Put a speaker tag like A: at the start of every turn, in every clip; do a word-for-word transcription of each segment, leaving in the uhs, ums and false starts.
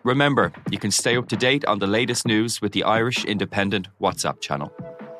A: Remember, you can stay up to date on the latest news with the Irish Independent WhatsApp channel.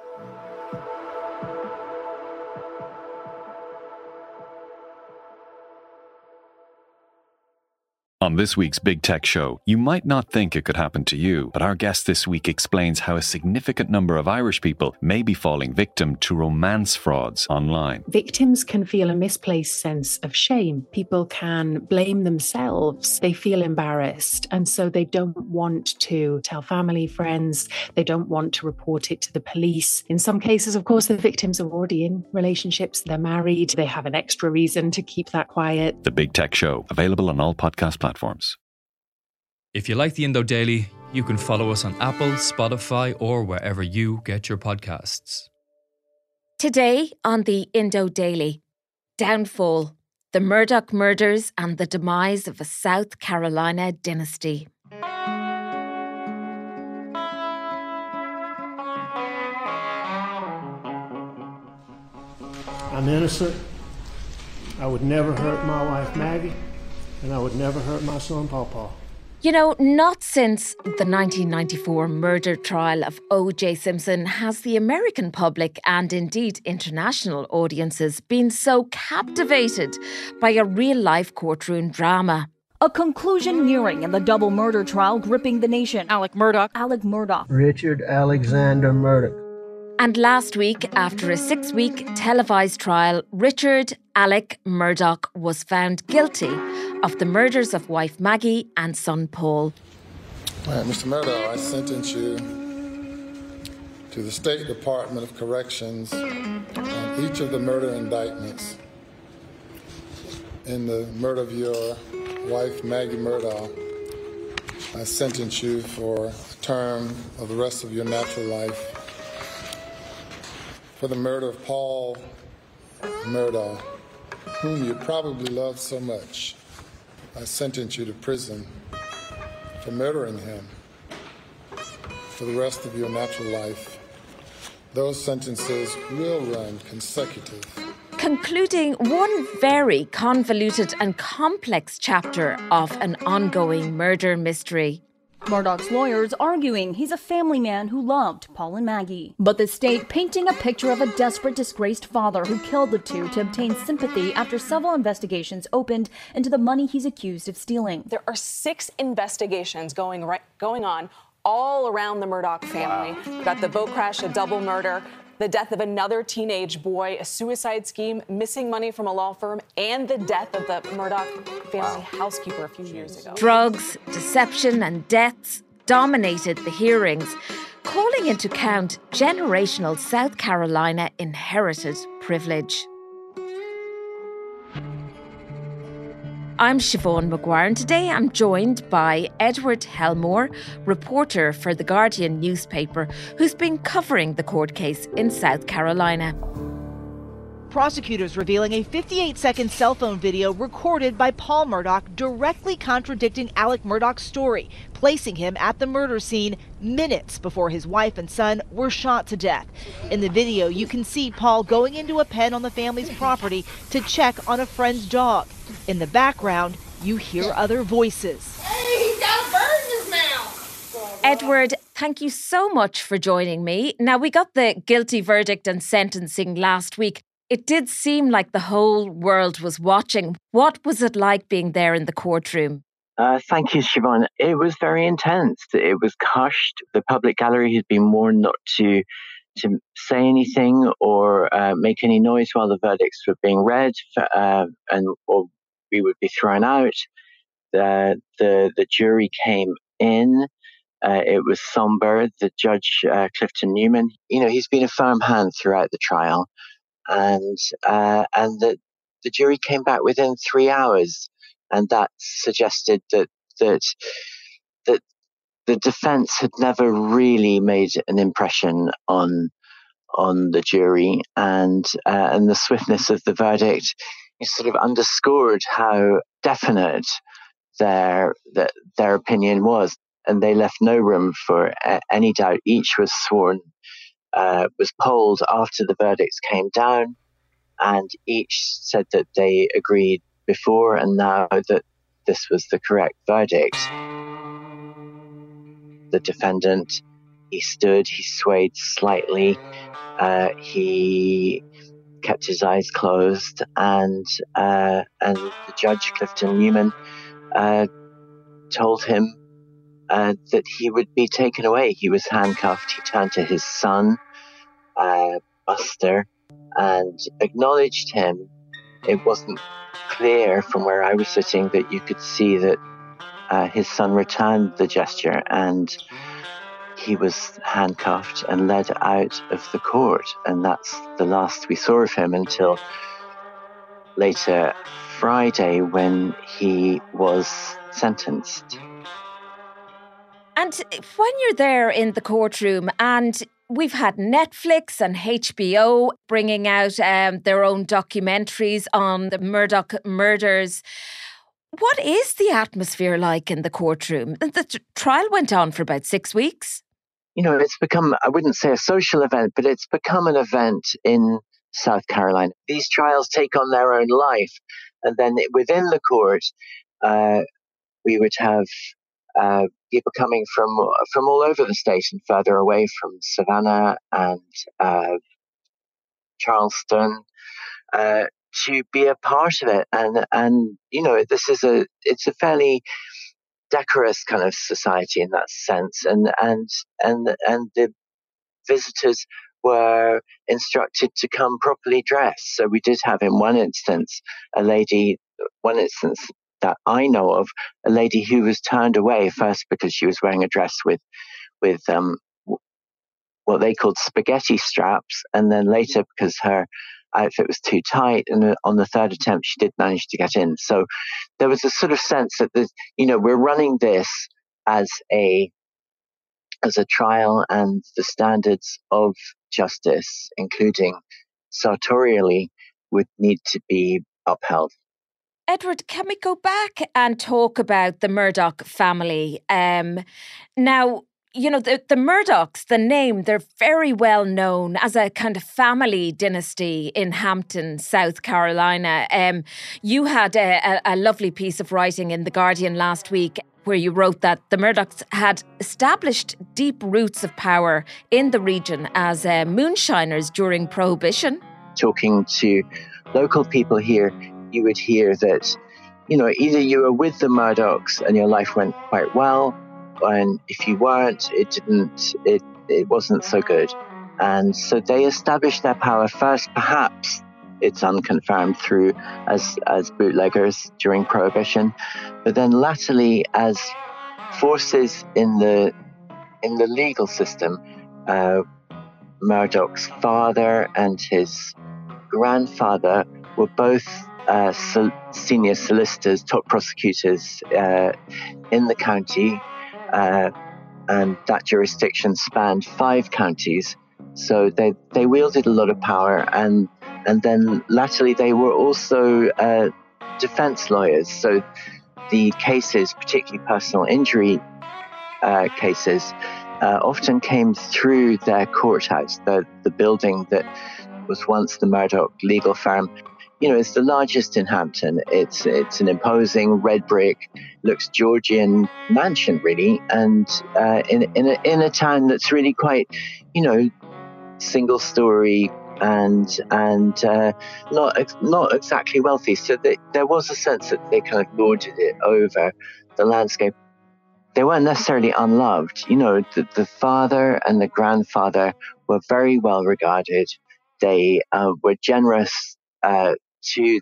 B: On this week's Big Tech Show, you might not think it could happen to you, but our guest this week explains how a significant number of Irish people may be falling victim to romance frauds online.
C: Victims can feel a misplaced sense of shame. People can blame themselves. They feel embarrassed, and so they don't want to tell family, friends. They don't want to report it to the police. In some cases, of course, the victims are already in relationships. They're married. They have an extra reason to keep that quiet.
B: The Big Tech Show, available on all podcast platforms. Platforms.
D: If you like the Indo Daily, you can follow us on Apple, Spotify, or wherever you get your podcasts.
E: Today on the Indo Daily, Downfall, the Murdoch murders and the demise of a South Carolina dynasty.
F: I'm innocent. I would never hurt my wife Maggie. And I would never hurt my son, Pawpaw.
E: You know, not since the nineteen ninety-four murder trial of O J Simpson has the American public and indeed international audiences been so captivated by a real-life courtroom drama.
G: A conclusion nearing in the double murder trial gripping the nation.
H: Alec Murdaugh.
G: Alec Murdaugh.
F: Richard Alexander Murdoch.
E: And last week, after a six-week televised trial, Richard Alec Murdoch was found guilty of the murders of wife Maggie and son Paul.
I: All right, Mister Murdoch, I sentence you to the State Department of Corrections on each of the murder indictments in the murder of your wife Maggie Murdaugh. I sentence you for a term of the rest of your natural life. For the murder of Paul Murdaugh, whom you probably loved so much, I sentence you to prison for murdering him for the rest of your natural life. Those sentences will run consecutive.
E: Concluding one very convoluted and complex chapter of an ongoing murder mystery.
G: Murdoch's lawyers arguing he's a family man who loved Paul and Maggie. But the state painting a picture of a desperate, disgraced father who killed the two to obtain sympathy after several investigations opened into the money he's accused of stealing.
H: There are six investigations going right, going on all around the Murdoch family. Wow. We've got the boat crash, a double murder, the death of another teenage boy, a suicide scheme, missing money from a law firm, and the death of the Murdoch family wow. housekeeper a few Jeez. years ago.
E: Drugs, deception and deaths dominated the hearings, calling into account generational South Carolina inherited privilege. I'm Siobhan Maguire, and today I'm joined by Edward Helmore, reporter for The Guardian newspaper, who's been covering the court case in South Carolina.
J: Prosecutors revealing a fifty-eight second cell phone video recorded by Paul Murdaugh directly contradicting Alec Murdaugh's story, placing him at the murder scene minutes before his wife and son were shot to death. In the video, you can see Paul going into a pen on the family's property to check on a friend's dog. In the background, you hear other voices.
K: Hey, he's got a bird in his mouth!
E: Edward, thank you so much for joining me. Now, we got the guilty verdict and sentencing last week. It did seem like the whole world was watching. What was it like being there in the courtroom?
L: Uh, thank you, Siobhan. It was very intense. It was hushed. The public gallery had been warned not to to say anything or uh, make any noise while the verdicts were being read, uh, and or we would be thrown out. The the, the jury came in. Uh, it was somber. The judge, uh, Clifton Newman, you know, he's been a firm hand throughout the trial. And uh, and the, the jury came back within three hours, and that suggested that that that the defence had never really made an impression on on the jury, and uh, and the swiftness of the verdict sort of underscored how definite their their, their opinion was, and they left no room for uh, any doubt. Each was sworn. Uh, was polled after the verdicts came down, and each said that they agreed before and now that this was the correct verdict. the defendant. He stood, he swayed slightly, uh, he kept his eyes closed, and uh, and the judge, Clifton Newman, uh, told him uh, that he would be taken away. He was handcuffed. He turned to his son, uh, Buster, and acknowledged him. It wasn't clear from where I was sitting that you could see that uh, his son returned the gesture, and he was handcuffed and led out of the court. And that's the last we saw of him until later Friday, when he was sentenced.
E: And when you're there in the courtroom, and we've had Netflix and H B O bringing out um, their own documentaries on the Murdoch murders, what is the atmosphere like in the courtroom? The t- trial went on for about six weeks.
L: You know, it's become, I wouldn't say a social event, but it's become an event in South Carolina. These trials take on their own life. And then within the court, uh, we would have uh, people coming from from all over the state and further away, from Savannah and uh, Charleston, uh, to be a part of it. And, and, you know, this is a, it's a fairly decorous kind of society in that sense, and and and and the visitors were instructed to come properly dressed. So we did have in one instance a lady, one instance that I know of, a lady who was turned away first because she was wearing a dress with with um what they called spaghetti straps, and then later because her outfit was too tight, and on the third attempt she did manage to get in. So there was a sort of sense that the, you know, we're running this as a as a trial, and the standards of justice, including sartorially, would need to be upheld.
E: Edward, can we go back and talk about the Murdoch family? Um, now, you know, the, the Murdochs, the name, they're very well known as a kind of family dynasty in Hampton, South Carolina. Um, you had a, a, a lovely piece of writing in The Guardian last week where you wrote that the Murdochs had established deep roots of power in the region as uh, moonshiners during Prohibition.
L: Talking to local people here, you would hear that, you know, either you were with the Murdochs and your life went quite well, and if you weren't, it didn't, it, it wasn't so good. And so they established their power first, perhaps it's unconfirmed, through as as bootleggers during Prohibition, but then latterly as forces in the in the legal system. Uh, Murdoch's father and his grandfather were both uh, sol- senior solicitors, top prosecutors uh, in the county. Uh, and that jurisdiction spanned five counties. So they, they wielded a lot of power. And and then latterly they were also uh, defense lawyers. So the cases, particularly personal injury uh, cases, uh, often came through their courthouse, the, the building that was once the Murdoch legal firm. You know, it's the largest in Hampton. It's it's an imposing red brick, looks Georgian mansion really, and uh, in in a, in a town that's really quite, you know, single story and and uh, not not exactly wealthy. So they, there was a sense that they kind of lorded it over the landscape. They weren't necessarily unloved. You know, the, the father and the grandfather were very well regarded. They uh, were generous uh, to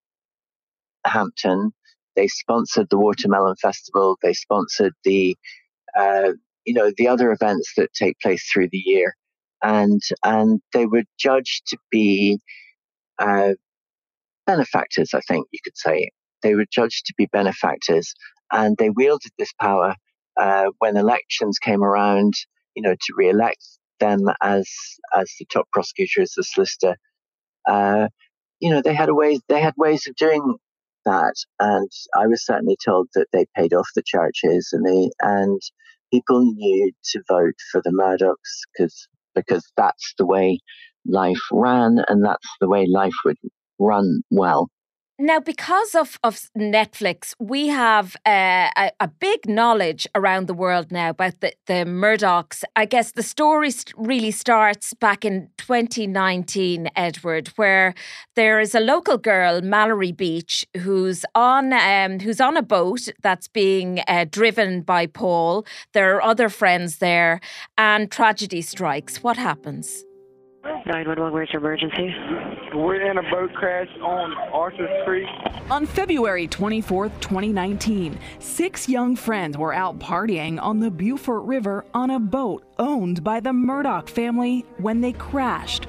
L: Hampton. They sponsored the Watermelon Festival. They sponsored the, uh, you know, the other events that take place through the year, and and they were judged to be uh, benefactors. I think you could say they were judged to be benefactors, and they wielded this power uh, when elections came around. You know, to re-elect them as as the top prosecutor, as the solicitor. Uh, you know, they had a way. They had ways of doing that, and I was certainly told that they paid off the churches, and they and people knew to vote for the Murdochs because because that's the way life ran, and that's the way life would run well.
E: Now, because of, of Netflix, we have uh, a, a big knowledge around the world now about the, the Murdochs. I guess the story st- really starts back in twenty nineteen, Edward, where there is a local girl, Mallory Beach, who's on um, who's on a boat that's being uh, driven by Paul. There are other friends there, and tragedy strikes. What happens?
M: nine one one, where's your emergency?
N: We're in a boat crash on Arthur Creek.
O: On February twenty-fourth, twenty nineteen, six young friends were out partying on the Beaufort River on a boat owned by the Murdoch family when they crashed.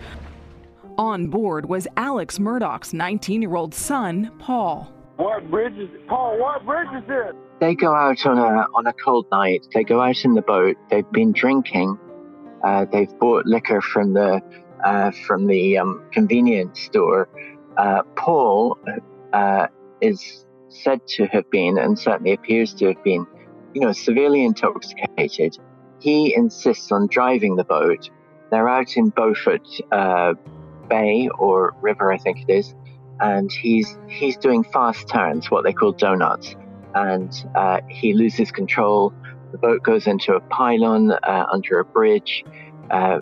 O: On board was Alex Murdoch's nineteen-year-old son, Paul.
N: What bridge is it? Paul, what bridge is this?
L: They go out on a on a cold night. They go out in the boat. They've been drinking. Uh, they've bought liquor from the uh, from the um, convenience store. Uh, Paul uh, is said to have been, and certainly appears to have been, you know, severely intoxicated. He insists on driving the boat. They're out in Beaufort uh, Bay or River, I think it is, and he's he's doing fast turns, what they call donuts, and uh, he loses control. The boat goes into a pylon uh, under a bridge, uh,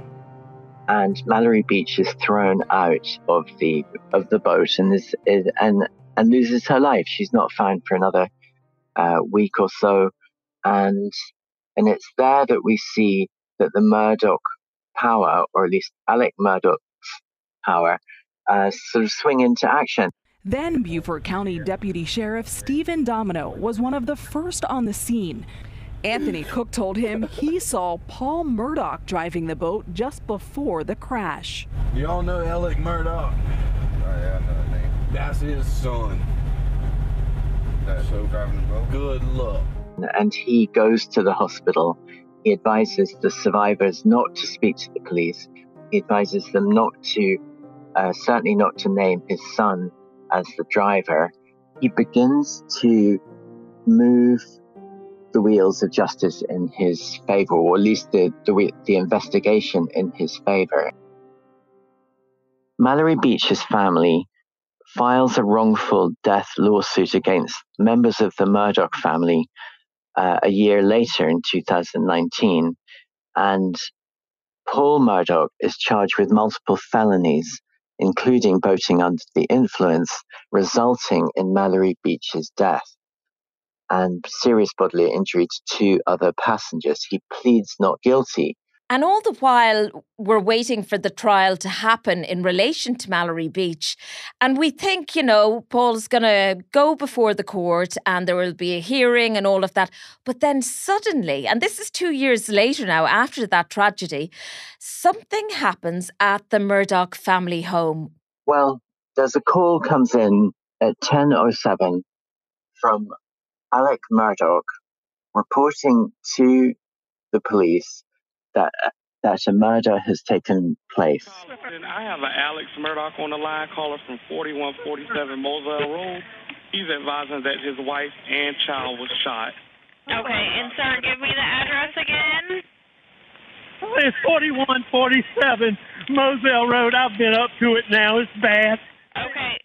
L: and Mallory Beach is thrown out of the of the boat and is, is and and loses her life. She's not found for another uh, week or so, and and it's there that we see that the Murdoch power, or at least Alec Murdoch's power, uh, sort of swing into action.
O: Then Beaufort County Deputy Sheriff Stephen Domino was one of the first on the scene. Anthony Cook told him he saw Paul Murdoch driving the boat just before the crash.
N: You all know Alec Murdoch?
P: Oh, yeah, I know that name.
N: That's his son.
P: That's so driving the boat?
N: Good luck.
L: And he goes to the hospital. He advises the survivors not to speak to the police. He advises them not to, uh, certainly not to name his son as the driver. He begins to move the wheels of justice in his favor, or at least the, the, the investigation in his favor. Mallory Beach's family files a wrongful death lawsuit against members of the Murdoch family uh, a year later in two thousand nineteen, and Paul Murdoch is charged with multiple felonies, including boating under the influence, resulting in Mallory Beach's death and serious bodily injury to two other passengers. He pleads not guilty.
E: And all the while, we're waiting for the trial to happen in relation to Mallory Beach. And we think, you know, Paul's going to go before the court and there will be a hearing and all of that. But then suddenly, and this is two years later now, after that tragedy, something happens at the Murdoch family home.
L: Well, there's a call comes in at ten oh seven from Alec Murdoch reporting to the police that that a murder has taken place.
Q: I have an Alex Murdoch on the line, caller from forty-one forty-seven Moselle Road. He's advising that his wife and child was shot.
R: Okay, and sir, give me the address again.
F: It's forty-one forty-seven Moselle Road. I've been up to it now. It's bad.
R: Okay.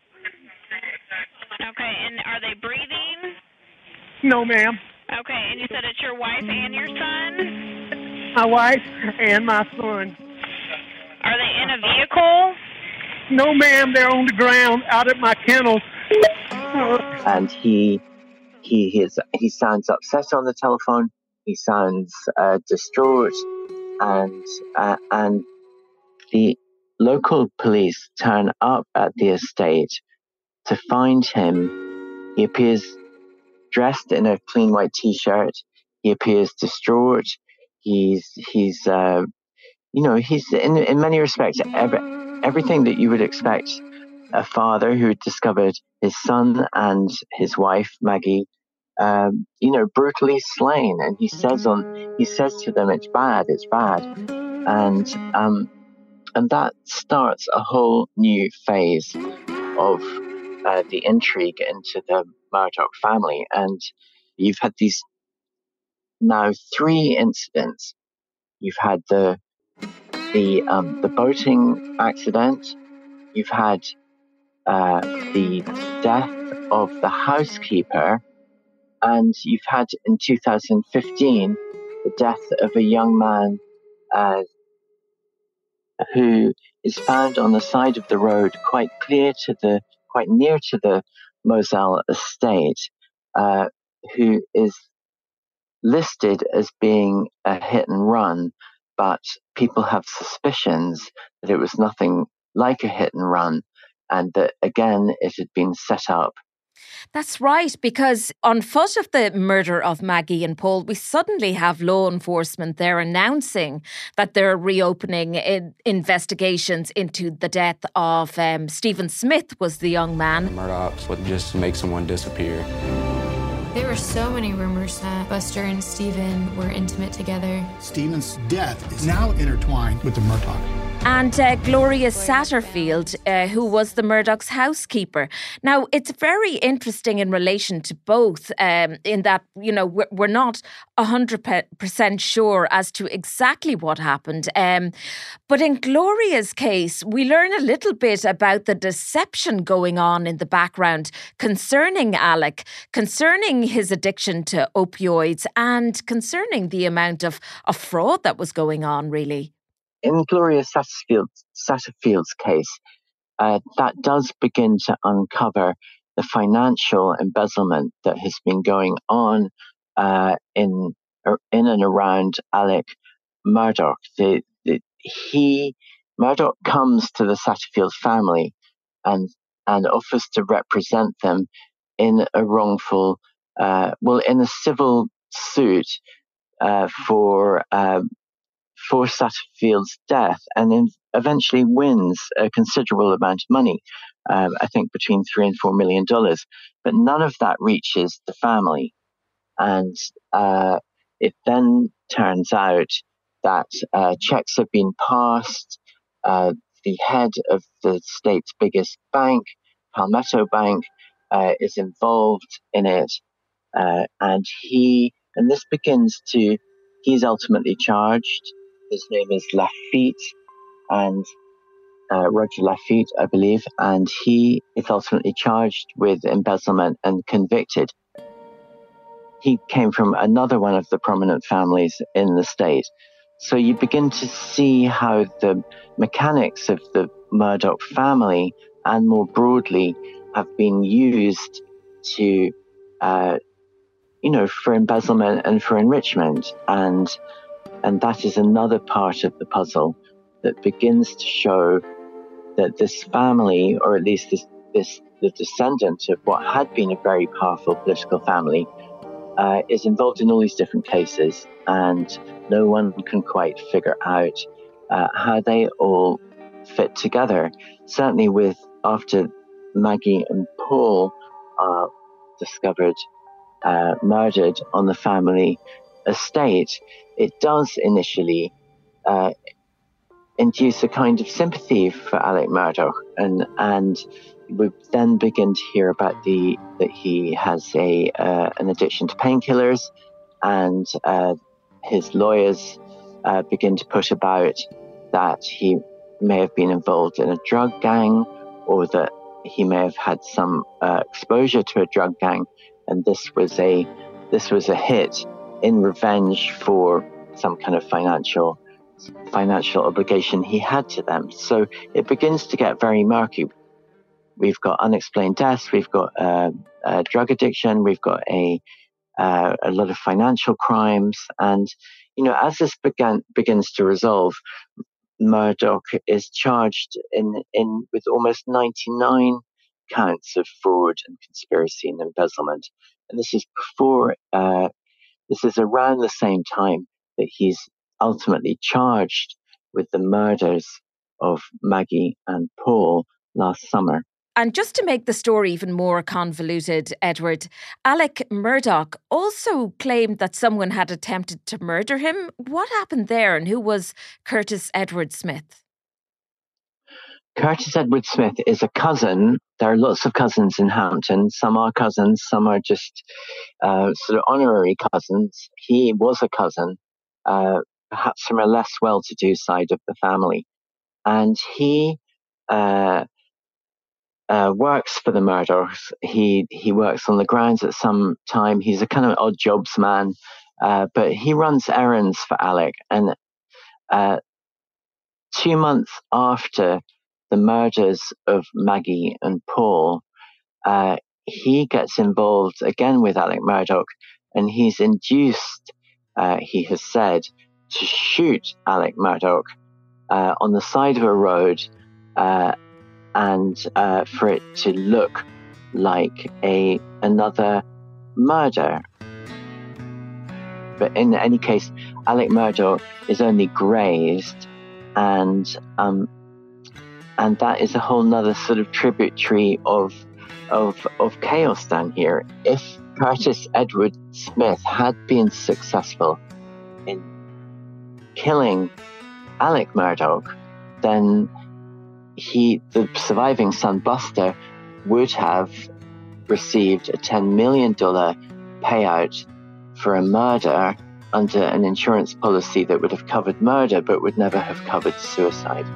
R: Okay, and are they breathing?
F: No, ma'am.
R: Okay, and you said it's your wife and your son?
F: My wife and my son.
R: Are they in a vehicle?
F: No, ma'am. They're on the ground out at my kennels.
L: And he he is he sounds upset on the telephone. He sounds uh, distraught, and uh, and the local police turn up at the estate to find him. He appears dressed in a clean white t-shirt. He appears distraught. He's he's uh, you know he's in in many respects every, everything that you would expect a father who had discovered his son and his wife Maggie, um, you know, brutally slain. And he says on he says to them, "It's bad, it's bad," and um, and that starts a whole new phase of uh, the intrigue into the Murdoch family. And you've had these now three incidents. You've had the the um, the boating accident. You've had uh, the death of the housekeeper, and you've had in two thousand fifteen the death of a young man uh, who is found on the side of the road, quite clear to the, quite near to the Moselle estate, uh, who is listed as being a hit and run, but people have suspicions that it was nothing like a hit and run, and that again it had been set up.
E: That's right, because on foot of the murder of Maggie and Paul, we suddenly have law enforcement there announcing that they're reopening in investigations into the death of um, Stephen Smith was the young man.
S: Murdochs would just make someone disappear.
T: There were so many rumors that Buster and Stephen were intimate together.
U: Stephen's death is now intertwined with the Murdaugh.
E: And uh, Gloria Satterfield, uh, who was the Murdoch's housekeeper. Now, it's very interesting in relation to both, um, in that, you know, we're, we're not one hundred percent sure as to exactly what happened. Um, but in Gloria's case, we learn a little bit about the deception going on in the background concerning Alec, concerning his addiction to opioids, and concerning the amount of, of fraud that was going on, really.
L: In Gloria Satterfield, Satterfield's case, uh, that does begin to uncover the financial embezzlement that has been going on uh, in in and around Alec Murdaugh. The, the, he Murdaugh comes to the Satterfield family and and offers to represent them in a wrongful, uh, well, in a civil suit uh, for. Uh, for Satterfield's death, and then eventually wins a considerable amount of money, um, I think between three and four million dollars. But none of that reaches the family. And uh, it then turns out that uh, checks have been passed. Uh, the head of the state's biggest bank, Palmetto Bank, uh, is involved in it. Uh, and he, and this begins to, he's ultimately charged. His name is Lafitte, and uh, Roger Lafitte, I believe, and he is ultimately charged with embezzlement and convicted. He came from another one of the prominent families in the state. So you begin to see how the mechanics of the Murdaugh family, and more broadly, have been used to, uh, you know, for embezzlement and for enrichment. And And that is another part of the puzzle that begins to show that this family, or at least this, this the descendant of what had been a very powerful political family, uh, is involved in all these different cases, and no one can quite figure out uh, how they all fit together. Certainly, with after Maggie and Paul are discovered uh, murdered on the family estate, it does initially uh, induce a kind of sympathy for Alec Murdaugh, and and we then begin to hear about the that he has a uh, an addiction to painkillers, and uh, his lawyers uh, begin to put about that he may have been involved in a drug gang, or that he may have had some uh, exposure to a drug gang, and this was a this was a hit in revenge for some kind of financial financial obligation he had to them. So it begins to get very murky. We've got unexplained deaths, we've got uh, uh, drug addiction, we've got a uh, a lot of financial crimes, and you know, as this began begins to resolve, Murdaugh is charged in in with almost ninety-nine counts of fraud and conspiracy and embezzlement, and this is before. Uh, This is around the same time that he's ultimately charged with the murders of Maggie and Paul last summer.
E: And just to make the story even more convoluted, Edward, Alec Murdaugh also claimed that someone had attempted to murder him. What happened there, and who was Curtis Edward Smith?
L: Curtis Edward Smith is a cousin. There are lots of cousins in Hampton. Some are cousins, some are just uh, sort of honorary cousins. He was a cousin, uh, perhaps from a less well-to-do side of the family. And he uh, uh, works for the Murdaughs. He he works on the grounds at some time. He's a kind of odd jobs man, uh, but he runs errands for Alec. And uh, two months after the murders of Maggie and Paul, uh, he gets involved again with Alec Murdaugh, and he's induced, uh, he has said, to shoot Alec Murdaugh uh, on the side of a road, uh, and uh, for it to look like a another murder. But in any case, Alec Murdaugh is only grazed, and um, and that is a whole nother sort of tributary of of of chaos down here. If Curtis Edward Smith had been successful in killing Alec Murdaugh, then he, the surviving son Buster, would have received a ten million dollars payout for a murder under an insurance policy that would have covered murder but would never have covered suicide.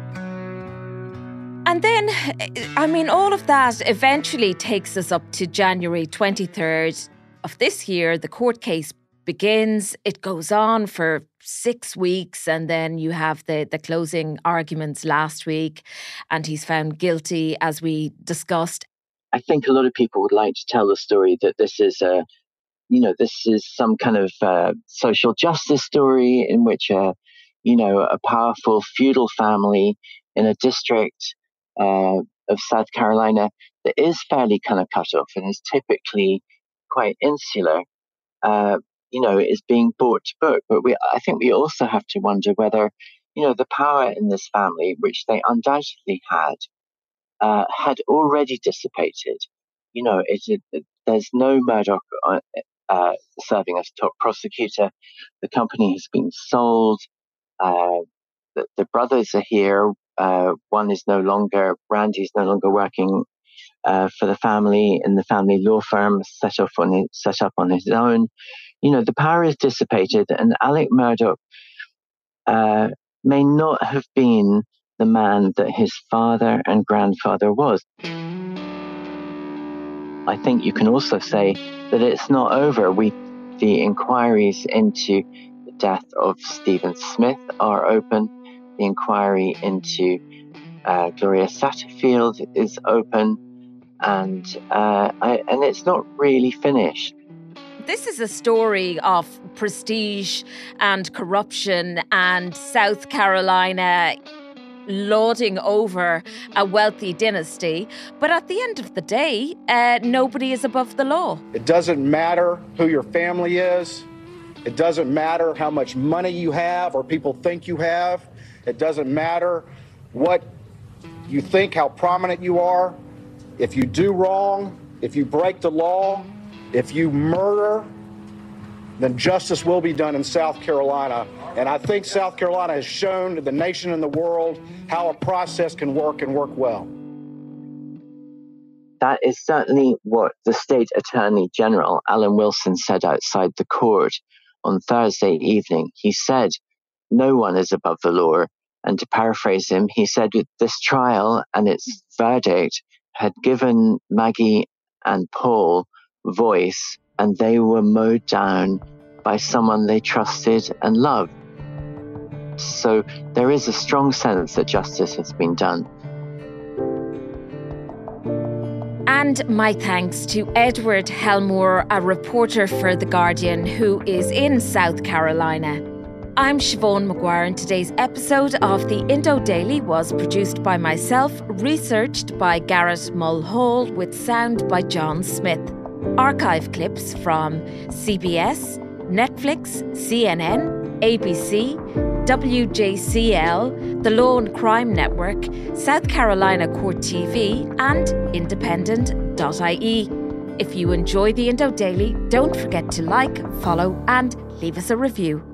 E: And then, I mean, all of that eventually takes us up to January twenty-third of this year. The court case begins. It goes on for six weeks, and then you have the, the closing arguments last week, and he's found guilty, as we discussed.
L: I think a lot of people would like to tell the story that this is a, you know, this is some kind of uh, social justice story in which, a, you know, a powerful feudal family in a district uh, of South Carolina that is fairly kind of cut off and is typically quite insular, uh, you know, is being brought to book. But we, I think we also have to wonder whether, you know, the power in this family, which they undoubtedly had, uh, had already dissipated. You know, it, it, there's no Murdaugh uh, serving as top prosecutor. The company has been sold. Uh, the, the brothers are here. Uh, one is no longer, Randy's no longer working uh, for the family in the family law firm, set off on his, set up on his own. You know, the power is dissipated, and Alec Murdaugh uh, may not have been the man that his father and grandfather was. I think you can also say that it's not over. We, the inquiries into the death of Stephen Smith are open. The inquiry into uh, Gloria Satterfield is open, and uh, I, and it's not really finished.
E: This is a story of prestige and corruption and South Carolina lording over a wealthy dynasty. But at the end of the day, uh, nobody is above the law.
A: It doesn't matter who your family is. It doesn't matter how much money you have or people think you have. It doesn't matter what you think, how prominent you are. If you do wrong, if you break the law, if you murder, then justice will be done in South Carolina. And I think South Carolina has shown to the nation and the world how a process can work and work well.
L: That is certainly what the State Attorney General, Alan Wilson, said outside the court on Thursday evening. He said, no one is above the law. And to paraphrase him, he said this trial and its verdict had given Maggie and Paul voice, and they were mowed down by someone they trusted and loved. So there is a strong sense that justice has been done.
E: And my thanks to Edward Helmore, a reporter for The Guardian who is in South Carolina. I'm Siobhan Maguire, and today's episode of the Indo Daily was produced by myself, researched by Garrett Mulhall, with sound by John Smith. Archive clips from C B S, Netflix, C N N, A B C, W J C L, the Law and Crime Network, South Carolina Court T V, and independent dot I E. If you enjoy the Indo Daily, don't forget to like, follow, and leave us a review.